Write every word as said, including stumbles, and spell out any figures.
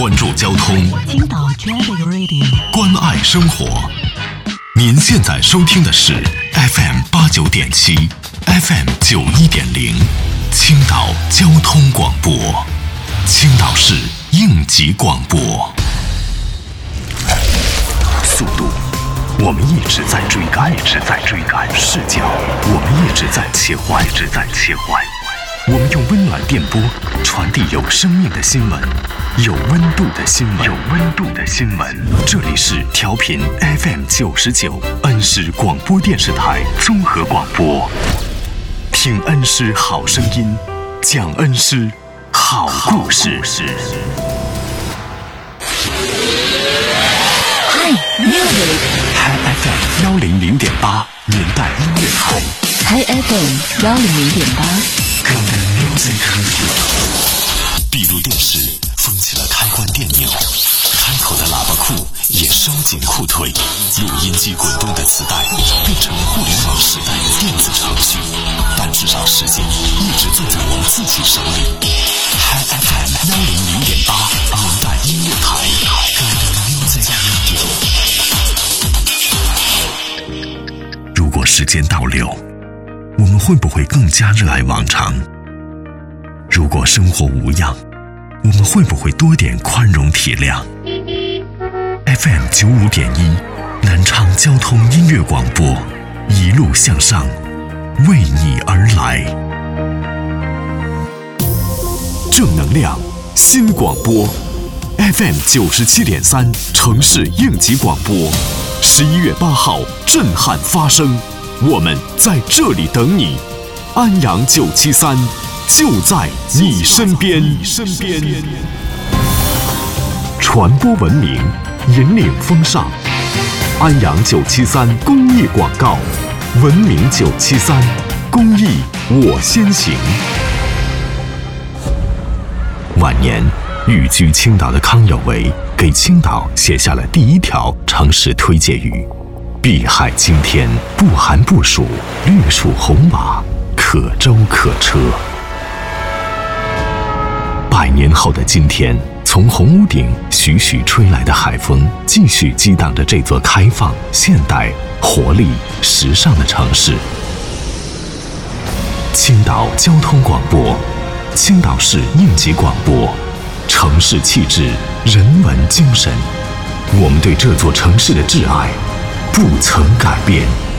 关注交通， 青岛 Traffic Radio， 关爱生活。您现在收听的是 F M 八九点七 ，F M 九一点零，青岛交通广播，青岛市应急广播。速度，我们一直在追赶，一直在追赶；视角，我们一直在切换，一直在切换。我们用温暖电波传递有生命的新闻，有温度的新闻，有温度的新闻。这里是调频 F M 九十九，恩施广播电视台综合广播。听恩施好声音，讲恩施好故事。 Hi Music， Hi F M 幺零零点八，年代音乐台。 Hi F M 幺零零点八。 闭路电视封起了开关电钮，开口的喇叭裤也收紧裤腿，录音机滚动的磁带变成了互联网时代的电子程序，但至少时间一直攥在我们自己手里。Hi F M 幺零零点八，年代音乐台，如果时间倒流，我们会不会更加热爱往常？如果生活无恙，我们会不会多点宽容体谅？ F M 九五点一，南昌交通音乐广播，一路向上，为你而来。正能量新广播 F M 九十七点三，城市应急广播。十一月八号，震撼发生，我们在这里等你。安阳九七三，就在你身边。身边，传播文明，引领风尚。安阳九七三公益广告，文明九七三，公益我先行。晚年寓居青岛的康有为给青岛写下了第一条城市推介语：碧海青天，不寒不暑，绿树红瓦，可舟可车。百年后的今天，从红屋顶徐徐吹来的海风，继续激荡着这座开放、现代、活力、时尚的城市。青岛交通广播，青岛市应急广播，城市气质，人文精神，我们对这座城市的挚爱不曾改变。